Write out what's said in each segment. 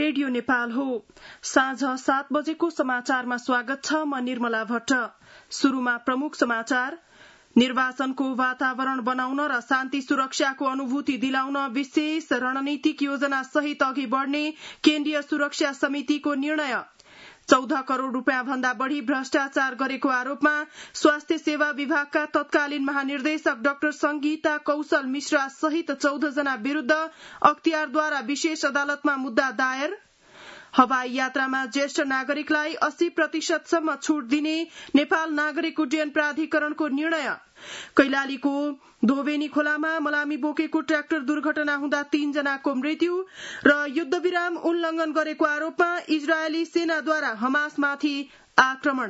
Radio Nepal हो। साँझ 7 बजेको समाचारमा स्वागत छ। म निर्मला भट्ट। शुरूमा प्रमुख समाचार। निर्वाचनको वातावरण बनाउन र शान्ति सुरक्षाको अनुभूति दिलाउन विशेष रणनीतिक योजना सहित अघि बढ़ने केन्द्रीय सुरक्षा समितिको निर्णय। 14 करोड़ रूपियाँ भन्दा बढ़ी भ्रष्टाचार गरेको आरोपमा स्वास्थ्य सेवा विभागका तत्कालीन महानिर्देशक डाक्टर संगीता कौशल मिश्रा सहित 14 जना विरूद्ध अख्तियारद्वारा विशेष अदालतमा मुद्दा दायर। हवाई यात्रामा ज्येष्ठ नागरिकलाई 80% सम्म छूट दिने नेपाल नागरिक उड्डयन प्राधिकरणको निर्णय। कैलालीको धोबेनी खोलामा मलामी बोकेको ट्र्याक्टर दुर्घटना हुँदा 3 जनाको मृत्यु र युद्धविराम उल्लंघन गरेको आरोपमा इजरायली सेनाद्वारा हमासमाथि आक्रमण।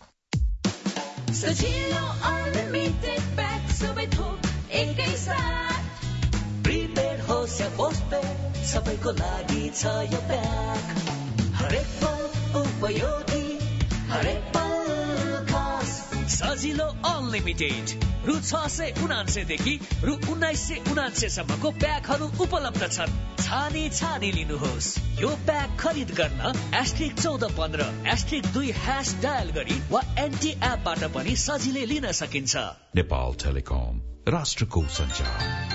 सबैको लागि छ यो प्याक। हरेक पल उपयोगी, हरेक पल खास। सजिलो अनलिमिटेड रु 699 देखि रु 1999 सम्मको प्याकहरू उपलब्ध छन्। छानी लिनुहोस्। यो प्याक खरिद गर्न *1415 *2# डायल गरी वा एन्टी एपबाट पनि सजिलै लिन सकिन्छ। नेपाल टेलिकम, राष्ट्रको सञ्चार।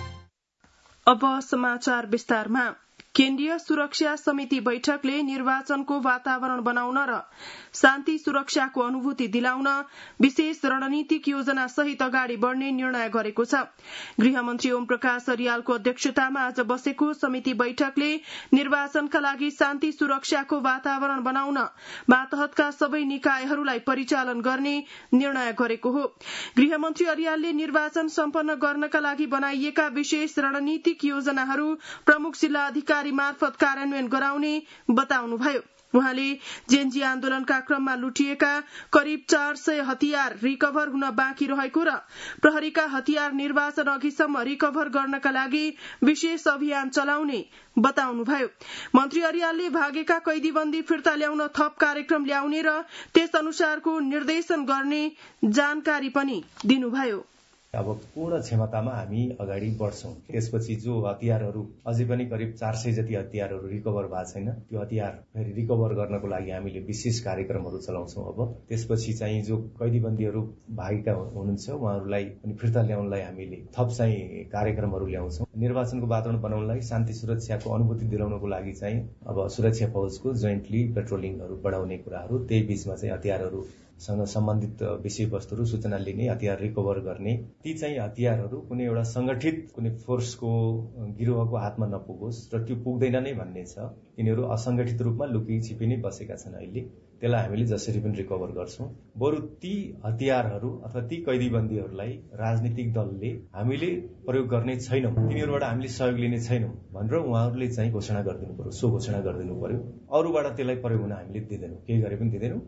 अब समाचार विस्तारमा। केन्द्रीय सुरक्षा समिति बैठकले निर्वाचनको वातावरण बनाउन र शान्ति सुरक्षाको अनुभूति दिलाउन विशेष रणनीतिक योजना सहित अगाडि बढ़ने निर्णय गरेको छ। गृहमन्त्री ओम प्रकाश अरियालको अध्यक्षतामा आज बसेको समिति बैठकले निर्वाचनका लागि शान्ति सुरक्षाको वातावरण बनाउन मातहतका सबै निकायहरूलाई परिचालन गर्ने निर्णय गरेको हो। गृहमन्त्री अरियालले निर्वाचन सम्पन्न गर्नका लागि बनाइएका विशेष रणनीतिक योजनाहरू प्रमुख जिल्ला अधिकारी मार्फत कार्यान्वयन गराउने बताउनुभयो। उहाँले जेएनजी आन्दोलनका क्रममा लुटिएका करिब 400 हतियार रिकभर हुन बाँकी रहेको र प्रहरीका हतियार निर्वाचन अघिसम्म रिकभर गर्नका लागि विशेष अभियान चलाउने बताउनुभयो। मन्त्री अरियालले भागेका कैदीबन्दी फिर्ता ल्याउन थप कार्यक्रम ल्याउने र त्यस अनुसारको निर्देशन गर्ने जानकारी पनि दिनुभयो। अब पूर्ण क्षमतामा हामी अगाडि बढ्छौं। त्यसपछि जो हतियारहरू अझै पनि करिब 400 जति हतियारहरू रिकभर भएको छैन, त्यो हतियार फेरि रिकभर गर्नको लागि हामीले विशेष कार्यक्रमहरू चलाउँछौं। अब त्यसपछि चाहिँ जो कैदीबन्दीहरू भागेका हुनुहुन्छ उहाँहरूलाई पनि फिर्ता ल्याउनलाई हामीले थप चाहिँ कार्यक्रमहरू ल्याउँछौं। निर्वाचनको वातावरण बनाउनलाई शान्ति सुरक्षाको अनुभूति दिलाउनको लागि चाहिँ अब सुरक्षा फौजको जोइन्टली पेट्रोलिङहरू बढाउने कुराहरू, त्यही बीचमा चाहिँ हतियारहरूसँग सम्बन्धित विषयवस्तुहरू सूचना लिने, हतियार रिकभर गर्ने, ती चाहिँ हतियारहरू कुनै एउटा संगठित कुनै फोर्सको गिरोहको हातमा नपुगोस् र त्यो पुग्दैन नै भन्ने छ। यिनीहरू असंगठित रूपमा लुकी छिपी नै बसेका छन्। अहिले त्यसलाई हामीले जसरी पनि रिकभर गर्छौं। बरु ती हतियारहरू अथवा ती कैदीबन्दीहरूलाई राजनीतिक दलले हामीले प्रयोग गर्ने छैनौं, तिनीहरूबाट हामीले सहयोग लिने छैनौं भनेर उहाँहरूले चाहिँ घोषणा गरिदिनु पर्यो। सो घोषणा गरिदिनु पर्यो। अरूबाट त्यसलाई प्रयोग हुन हामीले दिदैनौं, केही गरे पनि दिदैनौं।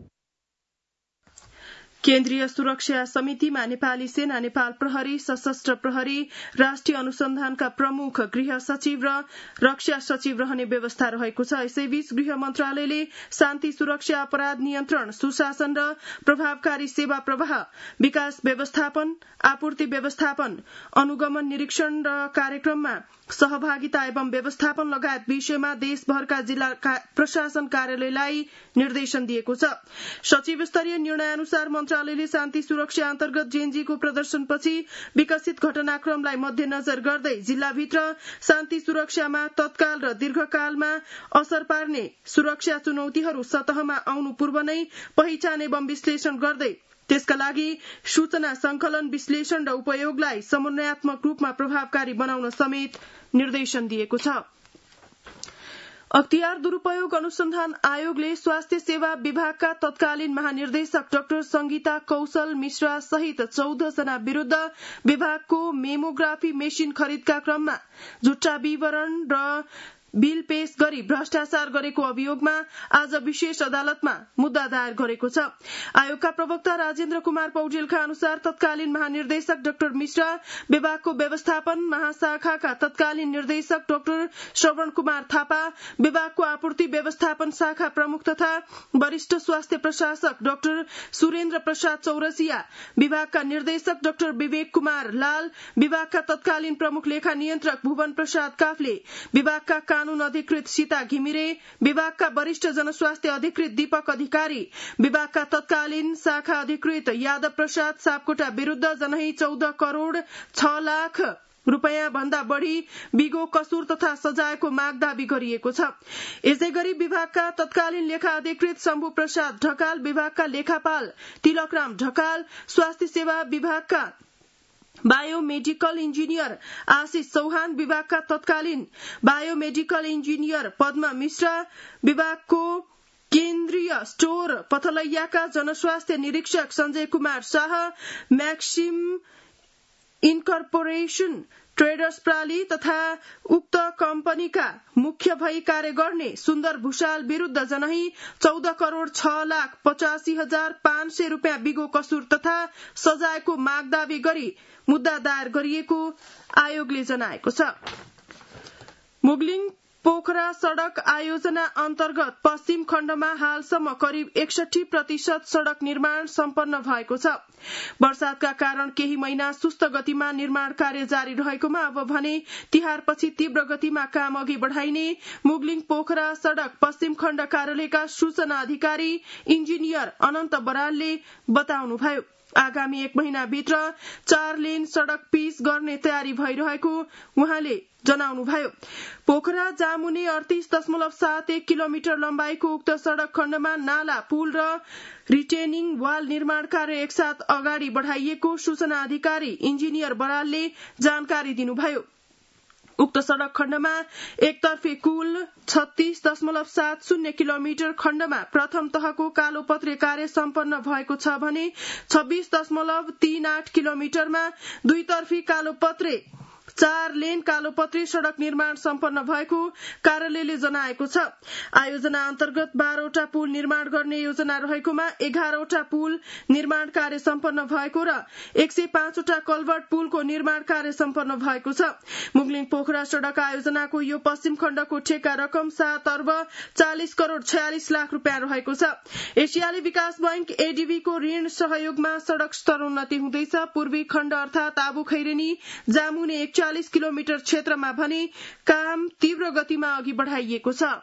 केन्द्रीय सुरक्षा समितिमा नेपाली सेना, नेपाल प्रहरी, सशस्त्र प्रहरी, राष्ट्रिय अनुसन्धानका प्रमुख, गृह सचिव र रक्षा सचिव रहने व्यवस्था रहेको छ। यसैबीच गृह मन्त्रालयले शान्ति सुरक्षा, अपराध नियन्त्रण, सुशासन र प्रभावकारी सेवा प्रवाह, विकास व्यवस्थापन, आपूर्ति व्यवस्थापन, अनुगमन, निरीक्षण र कार्यक्रममा सहभागिता एवं व्यवस्थापन लगायत विषयमा देशभरका जिल्ला प्रशासन कार्यालयलाई निर्देशन दिएको छ। सचिव स्तरीय निर्णय अनुसार मन्त्रालयले शान्ति सुरक्षा अन्तर्गत जेएनजीको प्रदर्शनपछि विकसित घटनाक्रमलाई मध्यनजर गर्दै जिल्लाभित्र शान्ति सुरक्षामा तत्काल र दीर्घकालमा असर पार्ने सुरक्षा चुनौतीहरू सतहमा आउनु पूर्व नै पहिचान एवं विश्लेषण गर्दै त्यसका लागि सूचना संकलन, विश्लेषण र उपयोगलाई समन्वयात्मक रूपमा प्रभावकारी बनाउन समेत निर्देशन दिएको छ। अख्तियार दुरूपयोग अनुसन्धान आयोगले स्वास्थ्य सेवा विभागका तत्कालीन महानिर्देशक डाक्टर संगीता कौशल मिश्रा सहित 14 जना विरूद्ध विभागको मेमोग्राफी मेसिन खरिदका क्रममा झुट्टा विवरण र बिल पेश गरी भ्रष्टाचार गरेको अभियोगमा आज विशेष अदालतमा मुद्दा दायर गरेको छ। आयोगका प्रवक्ता राजेन्द्र कुमार पौडेलका अनुसार तत्कालीन महानिर्देशक डाक्टर मिश्रा, विभागको व्यवस्थापन महाशाखाका तत्कालीन निर्देशक डाक्टर श्रवण कुमार थापा, विभागको आपूर्ति व्यवस्थापन शाखा प्रमुख तथा वरिष्ठ स्वास्थ्य प्रशासक डाक्टर सुरेन्द्र प्रसाद चौरसिया, विभागका निर्देशक डाक्टर विवेक कुमार लाल, विभागका तत्कालीन प्रमुख लेखा नियन्त्रक भुवन प्रसाद काफले, विभागका कानून अधिकृत सीता घिमिरे, विभागका वरिष्ठ जनस्वास्थ्य अधिकृत दीपक अधिकारी, विभागका तत्कालीन शाखा अधिकृत यादव प्रसाद सापकोटा विरूद्ध जनही 14 करोड़ 6 लाख रुपैयाँ भन्दा बढ़ी बिगो कसुर तथा सजायको माग दावी गरिएको छ। यसैगरी विभागका तत्कालीन लेखा अधिकृत शम्भु प्रसाद ढकाल, विभागका लेखापाल तिलकराम ढकाल, स्वास्थ्य सेवा विभागका बायोमेडिकल इन्जिनियर आशिष चौहान, विभागका तत्कालीन बायोमेडिकल इन्जिनियर पद्मा मिश्रा, विभागको केन्द्रीय स्टोर पथलैयाका जनस्वास्थ्य निरीक्षक Sanjay Kumar Shah, Maxim incorporation traders प्राली तथा उक्त कम्पनीका मुख्य भई कार्य गर्ने सुन्दर भूषाल विरूद्ध जनही 14 करोड़ 6 लाख 85,500 रुपियाँ बिगो कसुर तथा सजायको माग दावी गरी मुद्दा दायर गरिएको आयोगले जनाएको छ। मुगलिङ पोखरा सड़क आयोजना अन्तर्गत पश्चिम खण्डमा हालसम्म करिब 61% सड़क निर्माण सम्पन्न भएको छ। वर्षातका कारण केही महिना सुस्त गतिमा निर्माण कार्य जारी रहेकोमा अब भने तिहारपछि तीव्र गतिमा काम अघि बढ़ाइने मुगलिङ पोखरा सड़क पश्चिम खण्ड कार्यालयका सूचना अधिकारी इन्जिनियर अनन्त बरालले बताउनुभयो। आगामी 1 महिनाभित्र 4 लेन सड़क पिच गर्ने तयारी भइरहेको उहाँले जनाउनुभयो। पोखरा जामुने 38.71 किलोमिटर लम्बाइको उक्त सड़क खण्डमा नाला, पुल र रिटेनिङ वाल निर्माण कार्य एकसाथ अगाडि बढ़ाइएको सूचना अधिकारी इन्जिनियर बरालले जानकारी दिनुभयो। उक्त सड़क खण्डमा एकतर्फे कुल 36.70 किलोमिटर खण्डमा प्रथम तहको कालोपत्रे कार्य सम्पन्न भएको छ भने 26.38 किलोमिटरमा दुईतर्फी कालोपत्रे 4 लेन कालोपत्री सड़क निर्माण सम्पन्न भएको कार्यालयले जनाएको छ। आयोजना अन्तर्गत 12 वटा पुल निर्माण गर्ने योजना रहेकोमा 11 वटा पुल निर्माण कार्य सम्पन्न भएको र 105 वटा कल्भर्ट पुलको निर्माण कार्य सम्पन्न भएको छ। मुगलिङ पोखरा सड़क आयोजनाको यो पश्चिम खण्डको ठेक्का रकम 7 अर्ब 40 करोड़ 46 लाख रुपियाँ रहेको छ। एसियाली विकास बैंक एडीबी को ऋण सहयोगमा सड़क स्तरोन्नति हुँदैछ। पूर्वी खण्ड अर्थात आबु खैरेनी जामुने 41 किलोमिटर क्षेत्रमा भने काम तीव्र गतिमा अघि बढ़ाइएको छ।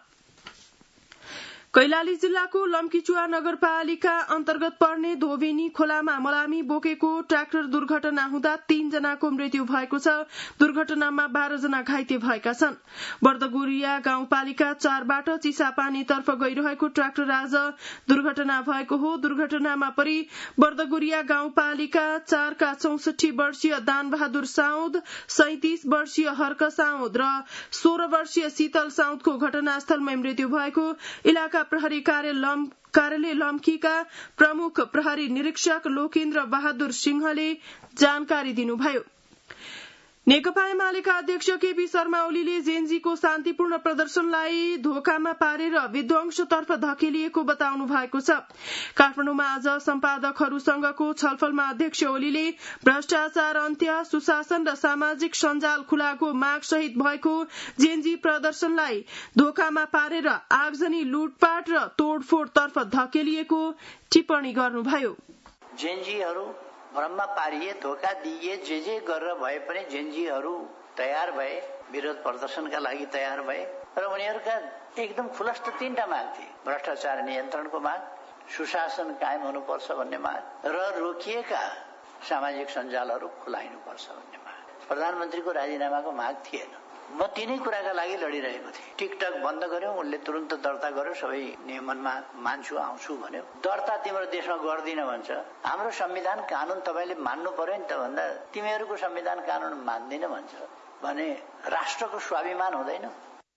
कैलाली जिल्लाको लम्कीचुवा नगरपालिका अन्तर्गत पर्ने धोबेनी खोलामा मलामी बोकेको ट्र्याक्टर दुर्घटना हुँदा 3 जनाको मृत्यु भएको छ। दुर्घटनामा 12 जना घाइते भएका छन्। बर्दगुरिया गाउँपालिका 4 बाट चिसापानीतर्फ गइरहेको ट्र्याक्टर आज दुर्घटना भएको हो। दुर्घटनामा परि बर्दगुरिया गाउँपालिका 4 का 64 वर्षीय दानबहादुर साउद, 37 वर्षीय हर्क साउद र 16 वर्षीय शीतल साउदको घटनास्थलमै मृत्यु भएको इलाका प्रहरी कार्यालय लम्कीका प्रमुख प्रहरी निरीक्षक लोकेन्द्र बहादुर सिंहले जानकारी दिनुभयो। नेकपा एमालेका अध्यक्ष केपी शर्मा ओलीले जेएनजीको शान्तिपूर्ण प्रदर्शनलाई धोकामा पारेर विध्वंसतर्फ धकेलिएको बताउनु भएको छ। काठमाडौँमा आज सम्पादकहरूसँगको छलफलमा अध्यक्ष ओलीले भ्रष्टाचार अन्त्य, सुशासन र सामाजिक सञ्जाल खुलाको माग सहित भएको जेएनजी प्रदर्शनलाई धोकामा पारेर आगजनी, लुटपाट र तोडफोडतर्फ धकेलिएको टिप्पणी गर्नुभयो। जेएनजीहरू भ्रममा पारिए, धोका दिए, जे गरेर भए पनि जेएनजीहरू तयार भए, विरोध प्रदर्शनका लागि तयार भए र उनीहरूका एकदम खुलस्त 3टा माग थिए। भ्रष्टाचार नियन्त्रणको माग, सुशासन कायम हुनुपर्छ भन्ने माग र रोकिएका सामाजिक सञ्जालहरू खुलाइनुपर्छ भन्ने माग। प्रधानमन्त्रीको राजीनामाको माग थिएन। म तिनै कुराका लागि लडिरहेको थिएँ। टिकटक बन्द गर्यो, उनले तुरन्त दर्ता गर्यो, सबै नियमनमा मान्छु आउँछु भन्यो। दर्ता तिम्रो देशमा गर्दिन भन्छ। हाम्रो संविधान कानून तपाईले मान्नु पर्यो नि त भन्दा तिमीहरूको संविधान कानून मान्दिन भन्छ भने राष्ट्रको स्वाभिमान हुँदैन।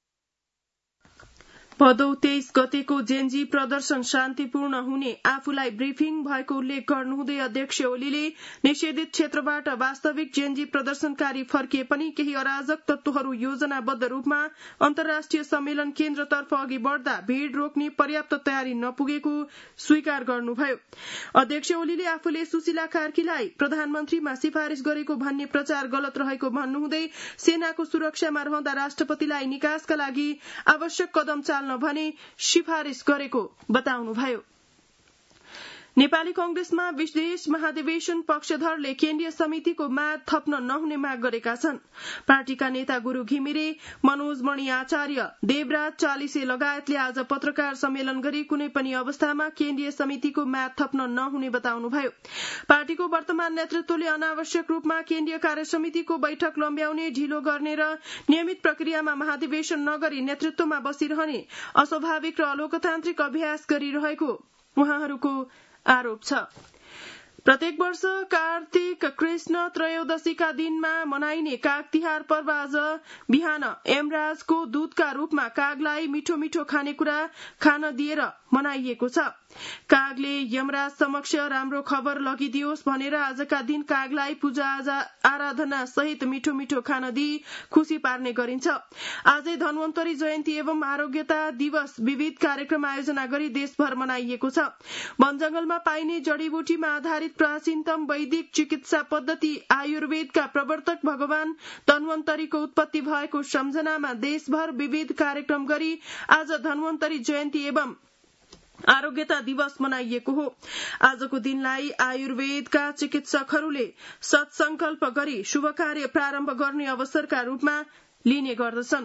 भदौ 23 गतेको जेएनजी प्रदर्शन शान्तिपूर्ण हुने आफूलाई ब्रिफिङ भएको उल्लेख गर्नुहुँदै अध्यक्ष ओलीले निषेधित क्षेत्रबाट वास्तविक जेएनजी प्रदर्शनकारी फर्किए पनि केही अराजक तत्वहरू योजनाबद्ध रूपमा अन्तर्राष्ट्रिय सम्मेलन केन्द्रतर्फ अघि बढ़दा भीड़ रोक्ने पर्याप्त तयारी नपुगेको स्वीकार गर्नुभयो। अध्यक्ष ओलीले आफूले सुशीला कार्कीलाई प्रधानमन्त्रीमा सिफारिश गरेको भन्ने प्रचार गलत रहेको भन्नुहुँदै सेनाको सुरक्षामा रहँदा राष्ट्रपतिलाई निकासका लागि आवश्यक कदम चाल्न भने सिफारिश गरेको बताउनुभयो। नेपाली कंग्रेसमा विदेश महाधिवेशन पक्षधरले केन्द्रीय समितिको माग थप्न नहुने माग गरेका छन्। पार्टीका नेता गुरू घिमिरे, मनोज मणि आचार्य, देवराज चालिसे लगायतले आज पत्रकार सम्मेलन गरी कुनै पनि अवस्थामा केन्द्रीय समितिको माग थप्न नहुने बताउनुभयो। पार्टीको वर्तमान नेतृत्वले अनावश्यक रूपमा केन्द्रीय कार्य समितिको बैठक लम्ब्याउने, ढिलो गर्ने र नियमित प्रक्रियामा महाधिवेशन नगरी नेतृत्वमा बसिरहने अस्वाभाविक र अलोकतान्त्रिक अभ्यास गरिरहेको उहाँहरूको आरोप छ। प्रत्येक वर्ष कार्तिक कृष्ण त्रयोदशीका दिनमा मनाइने काग तिहार पर्व आज बिहान यमराजको दूतका रूपमा कागलाई मिठो मिठो खानेकुरा खान दिएर मनाइएको छ। कागले यमराज समक्ष राम्रो खबर लगिदियोस् भनेर आजका दिन कागलाई पूजा आराधना सहित मिठो मिठो खान दिई खुशी पार्ने गरिन्छ। आजै धन्वन्तरी जयन्ती एवं आरोग्यता दिवस विविध कार्यक्रम आयोजना गरी देशभर मनाइएको छ। वन जंगलमा पाइने जड़ीबुटीमा आधारित प्राचीनतम वैदिक चिकित्सा पद्धति आयुर्वेदका प्रवर्तक भगवान धन्वन्तरीको उत्पत्ति भएको सम्झनामा देशभर विविध कार्यक्रम गरी आज धन्वन्तरी जयन्ती एवं आरोग्यता दिवस मनाइएको हो। आजको दिनलाई आयुर्वेदका चिकित्सकहरूले सत्संकल्प गरी शुभ कार्य प्रारम्भ गर्ने अवसरका रूपमा लिने गर्दछन्।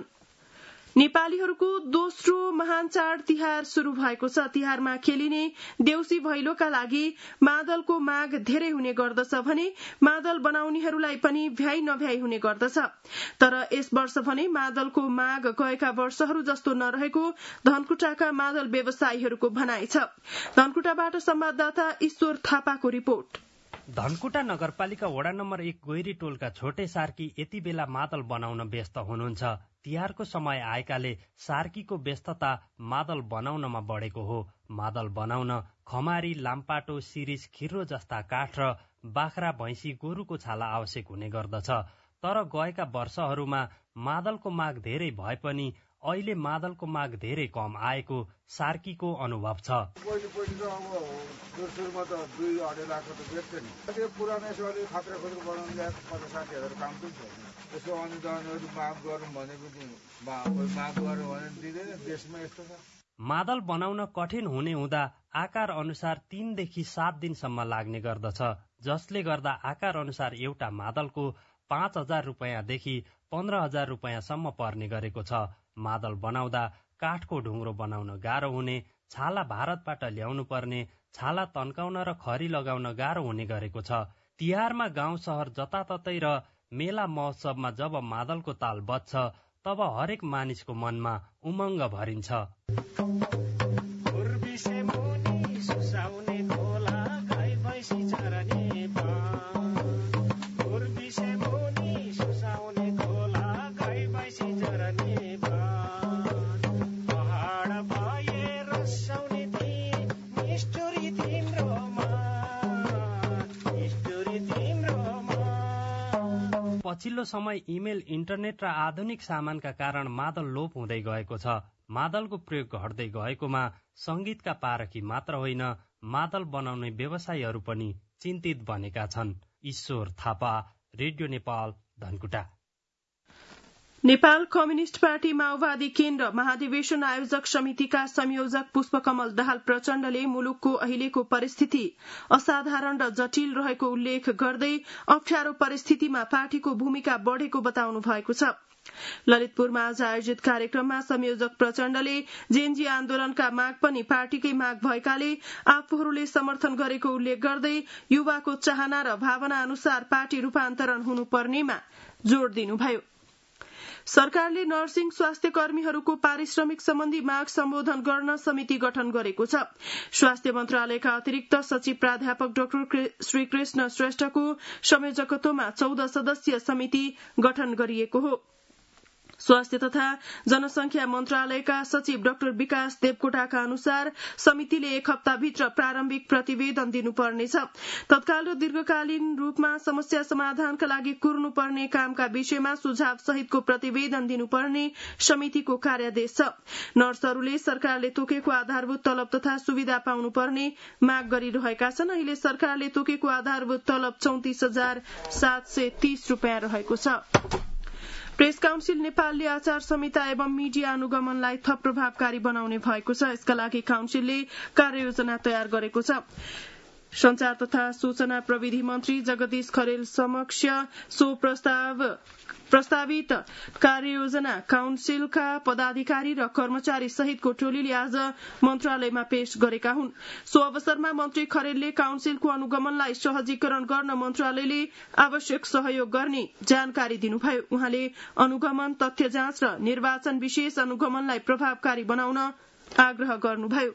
नेपालीहरूको दोस्रो महान चाड तिहार शुरू भएको छ। तिहारमा खेलिने देउसी भैलोका लागि मादलको माग धेरै हुने गर्दछ भने मादल बनाउनेहरूलाई पनि भ्याइ नभ्याइ हुने गर्दछ। तर यस वर्ष भने मादलको माग गएका वर्षहरू जस्तो नरहेको धनकुटाका मादल व्यवसायीहरूको भनाइ छ। धनकुटाबाट संवाददाता ईश्वर थापाको रिपोर्ट। धनकुटा नगरपालिका वडा नम्बर 1 गोइरी टोलका छोटे सार्की यति बेला मादल बनाउन व्यस्त हुनुहुन्छ। तिहारको समय आएकाले सार्कीको व्यस्तता मादल बनाउनमा बढेको हो। मादल बनाउन खमारी, लाम्पाटो, सिरिस, खिर्रो जस्ता काठ र बाख्रा, भैंसी, गोरुको छाला आवश्यक हुने गर्दछ। तर गएका वर्षहरूमा मादलको माग धेरै भए पनि अहिले मादलको माग धेरै कम आएको सार्कीको अनुभव छ। मादल बनाउन कठिन हुने हुँदा आकार अनुसार 3 देखि 7 दिनसम्म लाग्ने गर्दछ, जसले गर्दा आकार अनुसार एउटा मादलको 5,000 रुपियाँदेखि 15,000 रुपियाँसम्म पर्ने गरेको छ। मादल बनाउँदा काठको ढुङ्ग्रो बनाउन गाह्रो हुने, छाला भारतबाट ल्याउनु पर्ने, छाला तन्काउन र खरी लगाउन गाह्रो हुने गरेको छ। तिहारमा गाउँ सहर जताततै र मेला महोत्सवमा जब मादलको ताल बज्छ तब हरेक मानिसको मनमा उमङ्ग भरिन्छ। पछिल्लो समय इमेल, इन्टरनेट र आधुनिक सामानका कारण मादल लोप हुँदै गएको छ। मादलको प्रयोग घट्दै गएकोमा संगीतका पारखी मात्र होइन, मादल बनाउने व्यवसायीहरू पनि चिन्तित बनेका छन्। Ishwar Thapa, radio Nepal, Dhankuta. Nepal communist party माओवादी केन्द्र महाधिवेशन आयोजक समितिका संयोजक पुष्पकमल दाहाल प्रचण्डले मुलुकको अहिलेको परिस्थिति असाधारण र जटिल रहेको उल्लेख गर्दै अप्ठ्यारो परिस्थितिमा पार्टीको भूमिका बढ़ेको बताउनु भएको छ। ललितपुरमा आज आयोजित कार्यक्रममा संयोजक प्रचण्डले जेएनजी आन्दोलनका माग पनि पार्टीकै माग भएकाले आफूहरूले समर्थन गरेको उल्लेख गर्दै युवाको चाहना र भावना अनुसार पार्टी रूपान्तरण हुनुपर्नेमा जोड़ दिनुभयो। सरकारले नर्सिङ स्वास्थ्य कर्मीहरूको पारिश्रमिक सम्बन्धी माग सम्बोधन गर्न समिति गठन गरेको छ। स्वास्थ्य मन्त्रालयका अतिरिक्त सचिव प्राध्यापक डाक्टर श्रीकृष्ण श्रेष्ठको संयोजकत्वमा 14 सदस्यीय समिति गठन गरिएको हो। स्वास्थ्य तथा जनसंख्या मन्त्रालयका सचिव डाक्टर विकास देवकोटाका अनुसार समितिले 1 हप्ताभित्र प्रारम्भिक प्रतिवेदन दिनुपर्नेछ। तत्काल र दीर्घकालीन रूपमा समस्या समाधानका लागि कुर्नुपर्ने कामका विषयमा सुझाव सहितको प्रतिवेदन दिनुपर्ने समितिको कार्यादेश छ। नर्सहरूले सरकारले तोकेको आधारभूत तलब तथा सुविधा पाउनुपर्ने माग गरिरहेका छन्। अहिले सरकारले तोकेको आधारभूत तलब 34,730 रुपियाँ रहेको छ। प्रेस काउन्सिल नेपालले आचार संहिता एवं मिडिया अनुगमनलाई थप प्रभावकारी बनाउने भएको छ। यसका लागि काउन्सिलले कार्ययोजना तयार गरेको छ। संचार तथा सूचना प्रविधि मन्त्री जगदीश खरेल समक्ष सो प्रस्तावित कार्ययोजना काउन्सिलका पदाधिकारी र कर्मचारी सहितको टोलीले आज मन्त्रालयमा पेश गरेका हुन्। सो अवसरमा मन्त्री खरेलले काउन्सिलको अनुगमनलाई सहजीकरण गर्न मन्त्रालयले आवश्यक सहयोग गर्ने जानकारी दिनुभयो। उहाँले अनुगमन, तथ्य जाँच र निर्वाचन विशेष अनुगमनलाई प्रभावकारी बनाउन आग्रह गर्नुभयो।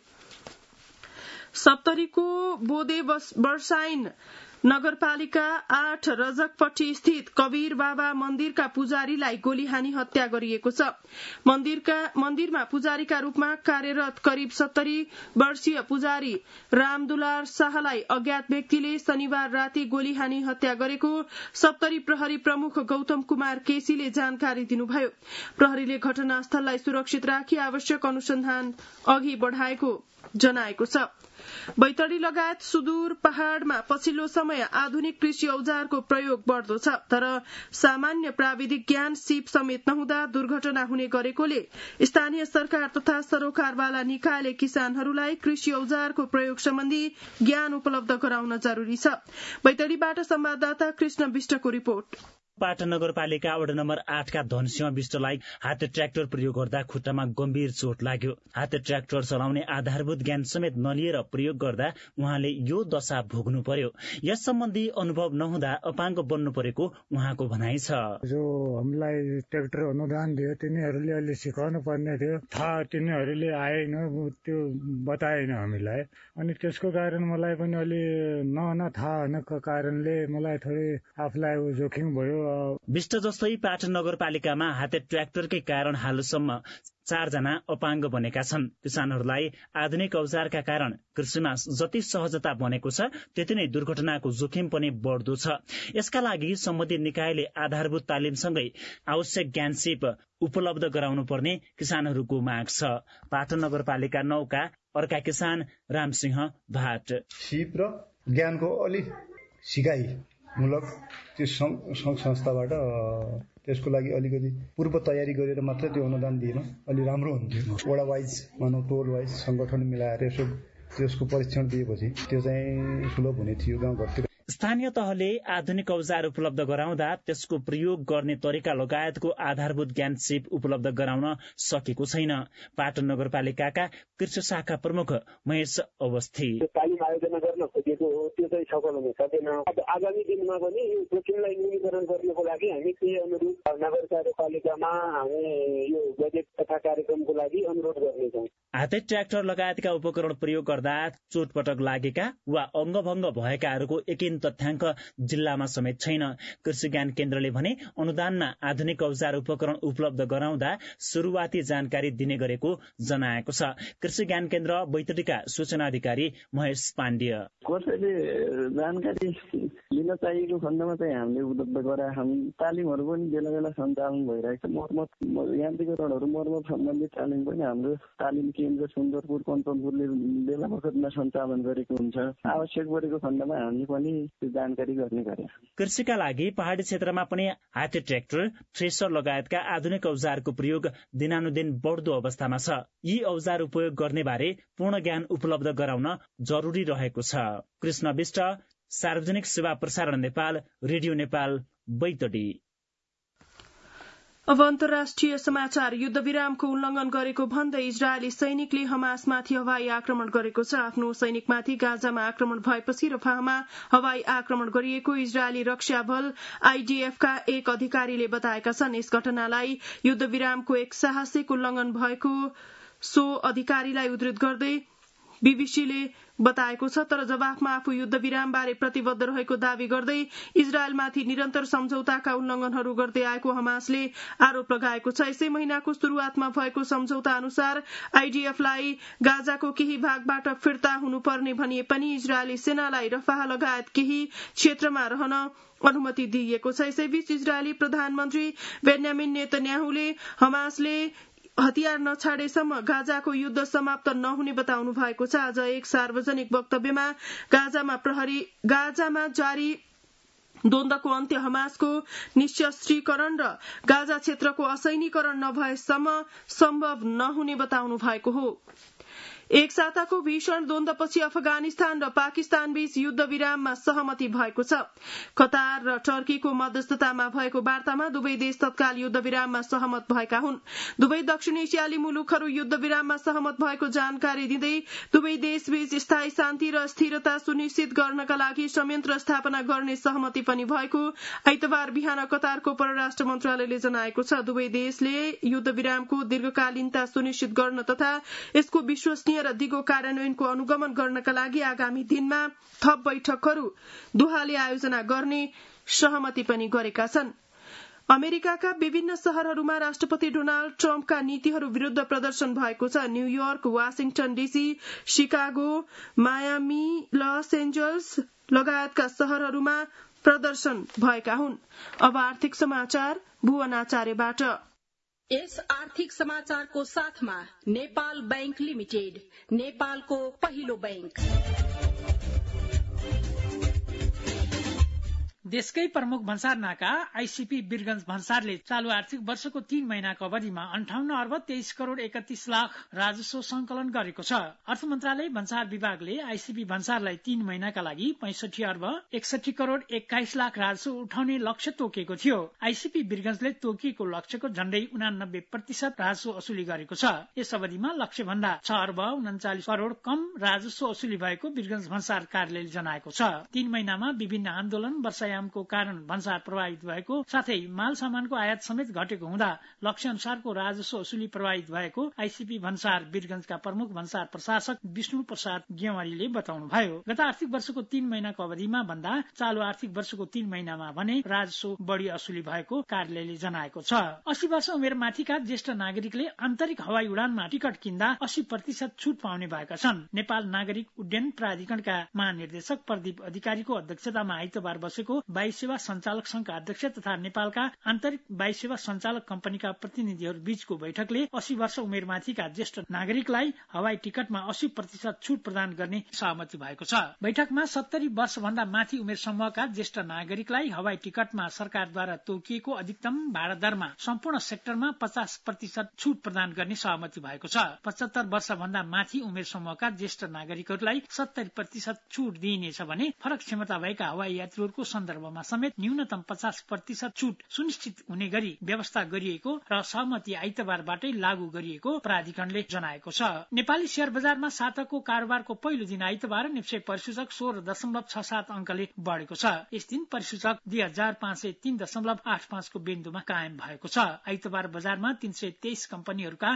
सप्तरीको बोदे वर्षाइन नगरपालिका 8 रजकपट्टी स्थित कबीर बाबा मन्दिरका पुजारीलाई गोली हानी हत्या गरिएको छ। मन्दिरमा पुजारीका रूपमा कार्यरत करिब 70 वर्षीय पुजारी रामदुलार शाहलाई अज्ञात व्यक्तिले शनिबार राति गोली हानी हत्या गरेको सप्तरी प्रहरी प्रमुख गौतम कुमार केसीले जानकारी दिनुभयो। प्रहरीले घटनास्थललाई सुरक्षित राखी आवश्यक अनुसन्धान अघि बढ़ाएको जनाएको छ। बैतडी लगायत सुदूर पहाड़मा पछिल्लो समय आधुनिक कृषि औजारको प्रयोग बढ़दो छ, तर सामान्य प्राविधिक ज्ञान सिप समेत नहुँदा दुर्घटना हुने गरेकोले स्थानीय सरकार तथा सरोकारवाला निकायले किसानहरूलाई कृषि औजारको प्रयोग सम्बन्धी ज्ञान उपलब्ध गराउन जरूरी छ। बैतडीबाट संवाददाता कृष्ण विष्टको रिपोर्ट। पाटन नगरपालिका वडा नम्बर 8 का धनसिंह विष्टलाई हाते ट्र्याक्टर प्रयोग गर्दा खुट्टामा गम्भीर चोट लाग्यो। हाते ट्र्याक्टर चलाउने आधारभूत ज्ञान समेत नलिएर प्रयोग गर्दा उहाँले यो दशा भोग्नु पर्यो। यस सम्बन्धी अनुभव नहुँदा अपाङ्ग बन्नु परेको उहाँको भनाइ छ। जो हामीलाई ट्र्याक्टर अनुदान दियो तिनीहरूले अलि सिकाउनु पर्ने थियो, थाहा तिनीहरूले आएन, त्यो बताएन हामीलाई। अनि त्यसको कारण मलाई पनि अलि थाहा हुनको कारणले मलाई थोरै आफूलाई जोखिम भयो। विष्ट जस्तै पाटन नगरपालिकामा हाते ट्र्याक्टरकै कारण हालसम्म 4 जना अपाङ्ग बनेका छन्। किसानहरूलाई आधुनिक औजारका कारण कृषिमा जति सहजता बनेको छ त्यति नै दुर्घटनाको जोखिम पनि बढ्दो छ। यसका लागि सम्बन्धित निकायले आधारभूत तालिमसँगै आवश्यक ज्ञान सिप उपलब्ध गराउनु पर्ने किसानहरूको माग छ। पाटन नगरपालिका 9 का अर्का किसान रामसिंह भाट सिप र ज्ञानको अलि सिकाइ मूलक त्यो संघ संस्थाबाट त्यसको लागि अलिकति पूर्व तयारी गरेर मात्र त्यो अनुदान दिएन अलि राम्रो हुन्थ्यो। वडा वाइज मानव टोल वाइज संगठन मिलाएर यसो त्यसको परीक्षण दिएपछि त्यो चाहिँ सुलभ हुने थियो गाउँघरतिर। स्थानीय तहले आधुनिक औजार उपलब्ध गराउँदा त्यसको प्रयोग गर्ने तरिका लगायतको आधारभूत ज्ञान सिप उपलब्ध गराउन सकेको छैन। पाटन नगरपालिकाका कृषि शाखा प्रमुख महेश अवस्थी तालिम आयोजना गर्न खोजेको हो, त्यो चाहिँ सफल हुन सकेन। आगामी दिनमा पनि यो जोखिमलाई न्यूनीकरण गर्नको लागि हामी त्यही अनुरूप नगरपालिकामा हामी यो बजेट तथा कार्यक्रमको लागि अनुरोध गर्नेछौँ। हाते ट्र्याक्टर लगायतका उपकरण प्रयोग गर्दा चोटपटक लागेका वा अङ्गभङ्ग भएकाहरूको एकिन तथ्याङ्क जिल्लामा समेत छैन। कृषि ज्ञान केन्द्रले भने अनुदानमा आधुनिक औजार उपकरण उपलब्ध गराउँदा सुरुवाती जानकारी दिने गरेको जनाएको छ। कृषि ज्ञान केन्द्र बैतडीका सूचना अधिकारी महेश पाण्डेय कसैले जानकारी लिन चाहिएको खण्डमा चाहिँ हामीले उपलब्ध गराएका छौँ। तालिमहरू पनि बेला बेला सञ्चालन भइरहेको छ। मर्मत यान्त्रिकरणहरू मर्मत सम्बन्धी तालिम पनि हाम्रो तालिम केन्द्र सुन्दरपुर कञ्चनपुरले बेला बखतमा सञ्चालन गरेको हुन्छ। आवश्यक परेको खण्डमा हामी पनि जानकारी गर्ने गरे। कृषिका लागि पहाडी क्षेत्रमा पनि हाते ट्र्याक्टर, थ्रेसर लगायतका आधुनिक औजारको प्रयोग दिनानुदिन बढ्दो अवस्थामा छ। यी औजार उपयोग गर्ने बारे पूर्ण ज्ञान उपलब्ध गराउन जरुरी रहेको छ। कृष्ण विष्ट, सार्वजनिक सेवा प्रसारण नेपाल, रेडियो नेपाल, बैतडी। अब अन्तर्राष्ट्रिय समाचार। युद्धविरामको उल्लंघन गरेको भन्दै इजरायली सैनिकले हमासमाथि हवाई आक्रमण गरेको छ। आफ्नो सैनिकमाथि गाजामा आक्रमण भएपछि रफाहमा हवाई आक्रमण गरिएको इजरायली रक्षा बल आईडीएफका एक अधिकारीले बताएका छन्। यस घटनालाई युद्धविरामको एक साहसिक उल्लंघन भएको सो अधिकारीलाई उद्धृत गर्दै बीबीसीले बताएको छ। तर जवाफमा आफू युद्धविरामबारे प्रतिबद्ध रहेको दावी गर्दै इजरायलमाथि निरन्तर सम्झौताका उल्लंघनहरू गर्दै आएको हमासले आरोप लगाएको छ। यसै महिनाको शुरूआतमा भएको सम्झौता अनुसार आईडीएफलाई गाजाको केही भागबाट फिर्ता हुनुपर्ने भनिए पनि इजरायली सेनालाई रफाह लगायत केही क्षेत्रमा रहन अनुमति दिइएको छ। यसैबीच इजरायली प्रधानमन्त्री बेन्यामिन नेतन्याहुले हमासले हतियार नछाडेसम्म गाजाको युद्ध समाप्त नहुने बताउनु भएको छ। आज एक सार्वजनिक वक्तव्यमा गाजामा जारी द्वन्द्वको अन्त्य, हमासको निशस्त्रीकरण र गाजा क्षेत्रको असैनिकरण नभएसम्म सम्भव नहुने बताउनु भएको हो। एक साताको भीषण द्वन्द्वपछि अफगानिस्तान र पाकिस्तान बीच युद्ध विराममा सहमति भएको छ। कतार र टर्कीको मध्यस्थतामा भएको वार्तामा दुवै देश तत्काल युद्ध विराममा सहमत भएका हुन्। दुवै दक्षिण एसियाली मुलुकहरू युद्ध विराममा सहमत भएको जानकारी दिँदै दुवै देशबीच स्थायी शान्ति र स्थिरता सुनिश्चित गर्नका लागि संयन्त्र स्थापना गर्ने सहमति पनि भएको आइतबार बिहान कतारको परराष्ट्र मन्त्रालयले जनाएको छ। दुवै देशले युद्ध विरामको दीर्घकालीनता सुनिश्चित गर्न तथा यसको विश्वसनीय र दिगो कार्यान्वयनको अनुगमन गर्नका लागि आगामी दिनमा थप बैठकहरू दोहाले आयोजना गर्ने सहमति पनि गरेका छन्। अमेरिकाका विभिन्न शहरहरूमा राष्ट्रपति डोनाल्ड ट्रम्पका नीतिहरू विरूद्ध प्रदर्शन भएको छ। New York, Washington DC, Chicago, Miami, Los Angeles लगायतका शहरहरूमा प्रदर्शन भएका हुन्। अब आर्थिक समाचार भुवन आचार्यबाट। यस आर्थिक समाचारको साथमा नेपाल बैंक लिमिटेड, नेपालको पहिलो बैंक। देशकै प्रमुख भन्सार नाका आईसीपी वीरगंज भन्सारले चालू आर्थिक वर्षको 3 महिनाको अवधिमा 58 अर्ब 23 करोड़ 31 लाख राजस्व संकलन गरेको छ। अर्थ मन्त्रालय भन्सार विभागले आईसीपी भन्सारलाई 3 महिनाका लागि 65 अर्ब 61 करोड़ 21 लाख राजस्व उठाउने लक्ष्य तोकेको थियो। आईसीपी वीरगंजले तोकिएको लक्ष्यको झण्डै 89% राजस्व असुली गरेको छ। यस अवधिमा लक्ष्य भन्दा 6 अर्ब 39 करोड़ कम राजस्व असुली भएको वीरगंज भन्सार कार्यालयले जनाएको छ। 3 महिनामा विभिन्न आन्दोलन वर्षायामको कारण भन्सार प्रभावित भएको साथै माल सामानको आयात समेत घटेको हुँदा लक्ष्य अनुसारको राजस्व असुली प्रभावित भएको आईसीपी भन्सार वीरगंजका प्रमुख भन्सार प्रशासक विष्णु प्रसाद गेवालीले बताउनुभयो। गत आर्थिक वर्षको 3 महिनाको अवधिमा भन्दा चालू आर्थिक वर्षको 3 महिनामा भने राजस्व बढ़ी असुली भएको कार्यालयले जनाएको छ। 80 वर्ष उमेर माथिका ज्येष्ठ नागरिकले आन्तरिक हवाई उडानमा टिकट किन्दा 80% छूट पाउने भएका छन्। नेपाल नागरिक उड्डयन प्राधिकरणका महानिर्देशक प्रदीप अधिकारीको अध्यक्षतामा आइतबार बसेको वायु सेवा संचालक संघका अध्यक्ष तथा नेपालका आन्तरिक वायु सेवा संचालक कम्पनीका प्रतिनिधिहरू बीचको बैठकले 80 वर्ष उमेरमाथिका ज्येष्ठ नागरिकलाई हवाई टिकटमा 80% छूट प्रदान गर्ने सहमति भएको छ। बैठकमा 70 वर्ष भन्दा माथि उमेर समूहका ज्येष्ठ नागरिकलाई हवाई टिकटमा सरकारद्वारा तोकिएको अधिकतम भाडा दरमा सम्पूर्ण सेक्टरमा 50% छूट प्रदान गर्ने सहमति भएको छ। 75 वर्ष भन्दा माथि उमेर समूहका ज्येष्ठ नागरिकहरूलाई 70% छूट दिइनेछ भने फरक क्षमता भएका हवाई यात्रीहरूको सन्दर्भमा समेत न्यूनतम 50% छूट सुनिश्चित हुने गरी व्यवस्था गरिएको र सहमति आइतबारबाटै लागू गरिएको प्राधिकरणले जनाएको छ। नेपाली शेयर बजारमा साताको कारोबारको पहिलो दिन आइतबार निफ्टी परिसूचक 16.67 अंकले बढेको छ। यस दिन परिसूचक 2503.85 को बिन्दुमा कायम भएको छ। आइतबार बजारमा 323 कम्पनीहरूका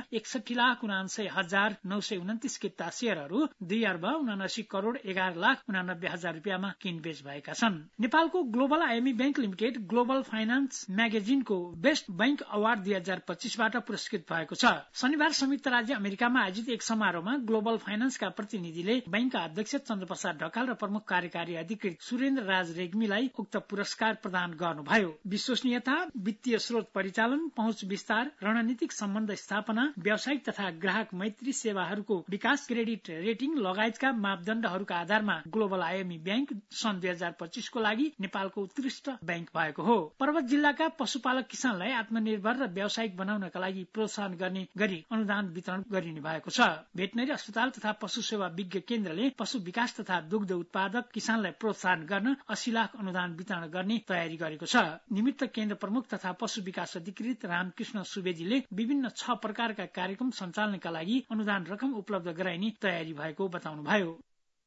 61,79,929 किता शेयरहरू 2 अर्ब 79 करोड़ 11 लाख 89 हजार रुपियाँमा किनबेच भएका छन्। नेपालको global IME bank limited global finance म्यागजिनको बेस्ट बैंक अवार्ड 2025बाट पुरस्कृत भएको छ। शनिबार संयुक्त राज्य अमेरिकामा आयोजित एक समारोहमा ग्लोबल फाइनान्सका प्रतिनिधिले बैंकका अध्यक्ष चन्द्रप्रसाद ढकाल र प्रमुख कार्यकारी अधिकृत सुरेन्द्र राज रेग्मीलाई उक्त पुरस्कार प्रदान गर्नुभयो। विश्वसनीयता, वित्तीय स्रोत परिचालन, पहुँच विस्तार, रणनीतिक सम्बन्ध स्थापना, व्यावसायिक तथा ग्राहक मैत्री सेवाहरूको विकास, क्रेडिट रेटिङ लगायतका मापदण्डहरूका आधारमा ग्लोबल आईएमई बैंक सन् 2025 को लागि नेपालको उत्कृष्ट बैंक भएको हो। पर्वत जिल्लाका पशुपालक किसानलाई आत्मनिर्भर र व्यावसायिक बनाउनका लागि प्रोत्साहन गर्ने गरी अनुदान वितरण गरिने भएको छ। भेटनरी अस्पताल तथा पशु सेवा विज्ञ केन्द्रले पशु विकास तथा दुग्ध उत्पादक किसानलाई प्रोत्साहन गर्न 80 लाख अनुदान वितरण गर्ने तयारी गरेको छ। निमित्त केन्द्र प्रमुख तथा पशु विकास अधिकृत रामकृष्ण सुवेदीले विभिन्न 6 प्रकारका कार्यक्रम सञ्चालनका लागि अनुदान रकम उपलब्ध गराइने तयारी भएको बताउनुभयो।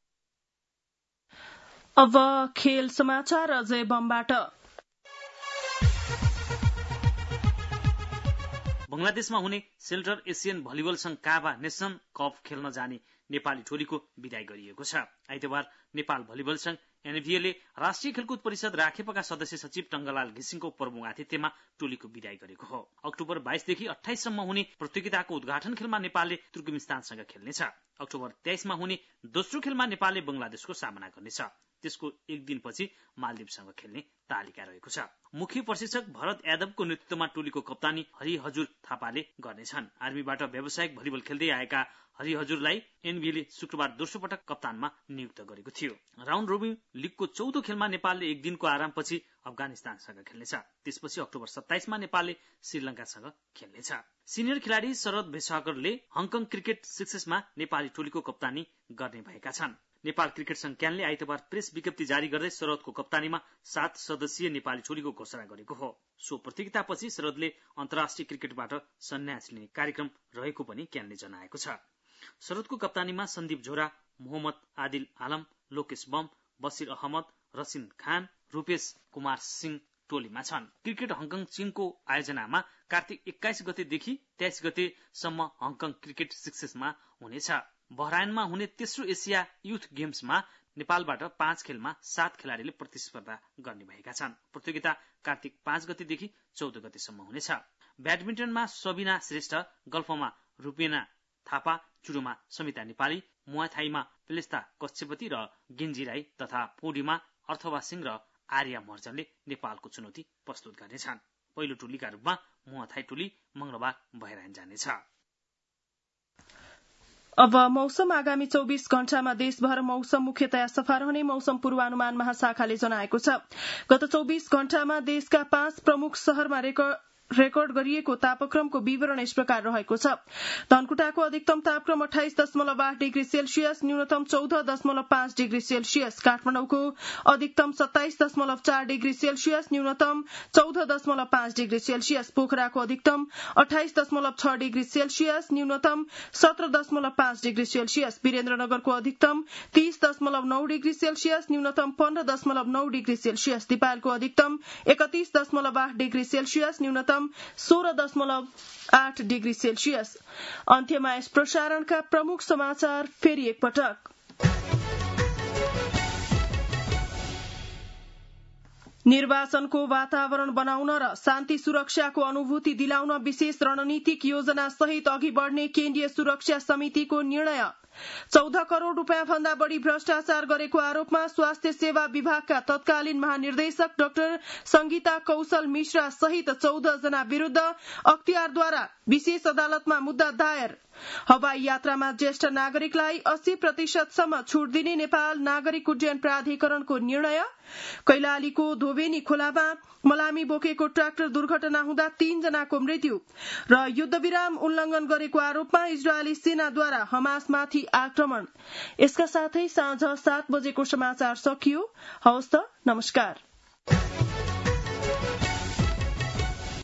अब खेल समाचार अजय बमबाट। बंगलादेशमा हुने सेल्टर एसियन भलिबल संघ काभा नेसन कप खेल्न जाने नेपाली टोलीको विदाई गरिएको छ। आइतबार नेपाल भलिबल संघ एनभिएले राष्ट्रिय खेलकुद परिषद राखेपका सदस्य सचिव टंगलाल घिसिङको प्रमुख आतिथ्यमा टोलीको विदाई गरेको हो। अक्टोबर 22 देखि 28 सम्म हुने प्रतियोगिताको उद्घाटन खेलमा नेपालले तुर्कमेनिस्तानसँग खेल्नेछ। अक्टोबर 23 मा हुने दोस्रो खेलमा नेपालले बंगलादेशको सामना गर्नेछ। त्यसको एक दिनपछि मालदिवसँग खेल्ने तालिका रहेको छ। मुख्य प्रशिक्षक भरत यादवको नेतृत्वमा टोलीको कप्तानी हरिहजुर थापाले गर्नेछन्। आर्मीबाट व्यावसायिक भलिबल खेल्दै आएका हरिहजुरलाई एनबिएले शुक्रबार दोस्रो पटक कप्तानमा नियुक्त गरेको थियो। राउन्ड रोबिन लीगको 14औं खेलमा नेपालले एक दिनको आरामपछि अफगानिस्तानसँग खेल्नेछ। त्यसपछि अक्टोबर 27 मा नेपालले श्रीलंकासँग खेल्नेछ। सिनियर खेलाडी शरद भेसागरले हङकङ क्रिकेट सक्सेसमा नेपाली टोलीको कप्तानी गर्ने भएका छन्। नेपाल क्रिकेट संघ क्यानले आइतबार प्रेस विज्ञप्ति जारी गर्दै शरदको कप्तानीमा 7 सदस्यीय नेपाली टोलीको घोषणा गरेको हो। सो प्रतियोगितापछि शरदले अन्तर्राष्ट्रिय क्रिकेटबाट सन्यास लिने कार्यक्रम रहेको पनि क्यानले जनाएको छ। शरदको कप्तानीमा सन्दीप झोरा, मोहम्मद आदिल आलम, लोकेश बम, बसिर अहमद, रसिन खान, रूपेश कुमार सिंह टोलीमा छन्। क्रिकेट हङकङ चीनको आयोजनामा कार्तिक 21 गतेदेखि 23 गतेसम्म हङकङ क्रिकेट सक्सेसमा हुनेछ। बहराइनमा हुने तेस्रो एसिया युथ गेम्समा नेपालबाट 5 खेलमा 7 खेलाड़ीले प्रतिस्पर्धा गर्ने भएका छन्। प्रतियोगिता कार्तिक 5 गतेदेखि 14 गतेसम्म हुनेछ। ब्याडमिन्टनमा सबिना श्रेष्ठ, गल्फमा रूपेना थापा, जुडोमा समिता नेपाली, मुवाथाईमा पेलेस्ता कश्यपति र गेन्जी राई तथा पौडीमा अर्थवा सिंह र आर्या महर्जनले नेपालको चुनौती प्रस्तुत गर्नेछन्। पहिलो टोलीका रूपमा मुवाथाई टोली मंगलबार बहराइन जानेछ। अब मौसम। आगामी 24 घण्टामा देशभर मौसम मुख्यतया सफा रहने मौसम पूर्वानुमान महाशाखाले जनाएको छ। गत 24 घण्टामा देशका 5 प्रमुख शहरमा रेकर्ड गरिएको तापक्रमको विवरण यस प्रकार रहेको छ। धनकुटाको अधिकतम तापक्रम 28.8 डिग्री सेल्सियस, न्यूनतम 14.5 डिग्री सेल्सियस। काठमाडौँको अधिकतम 27.4 डिग्री सेल्सियस, न्यूनतम 14.5 डिग्री सेल्सियस। पोखराको अधिकतम 28.6 डिग्री सेल्सियस, न्यूनतम 17.5 डिग्री सेल्सियस। वीरेन्द्रनगरको अधिकतम 30.9 डिग्री सेल्सियस, न्यूनतम 15.9 डिग्री सेल्सियस। दिपायलको अधिकतम 31.8 डिग्री सेल्सियस, न्यूनतम 16.8 डिग्री सेल्सियस। अन्त्यमा यस प्रसारणका प्रमुख समाचार फेरि एकपटक। निर्वाचनको वातावरण बनाउन र शान्ति सुरक्षाको अनुभूति दिलाउन विशेष रणनीतिक योजना सहित अघि बढ़ने केन्द्रीय सुरक्षा समितिको निर्णय। 14 करोड़ रूपियाँ भन्दा बढ़ी भ्रष्टाचार गरेको आरोपमा स्वास्थ्य सेवा विभागका तत्कालीन महानिर्देशक डाक्टर संगीता कौशल मिश्रा सहित 14 जना विरूद्ध अख्तियारद्वारा विशेष अदालतमा मुद्दा दायर। हवाई यात्रामा ज्येष्ठ नागरिकलाई 80% सम्म छूट दिने नेपाल नागरिक उड्डयन प्राधिकरणको निर्णय। कैलालीको धोबेनी खोलामा मलामी बोकेको ट्र्याक्टर दुर्घटना हुँदा 3 जनाको मृत्यु र युद्धविराम उल्लंघन गरेको आरोपमा इजरायली सेनाद्वारा हमासमाथि आक्रमण। यसका साथै साँझ 7 बजेको समाचार सकियो। हवस् त, नमस्कार।